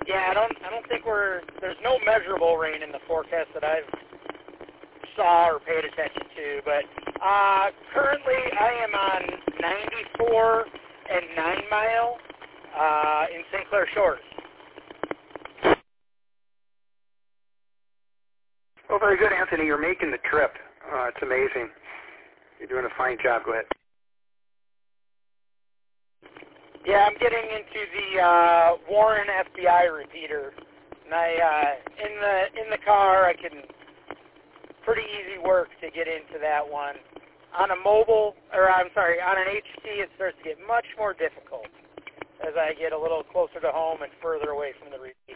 Yeah, I don't think there's no measurable rain in the forecast that I've saw or paid attention to, but currently I am on 94 and 9 Mile in St. Clair Shores. Well, very good, Anthony. You're making the trip. It's amazing. You're doing a fine job. Go ahead. Yeah, I'm getting into the Warren FBI repeater, and I in the car I can pretty easy work to get into that one. On a mobile, on an HT, it starts to get much more difficult as I get a little closer to home and further away from the repeater.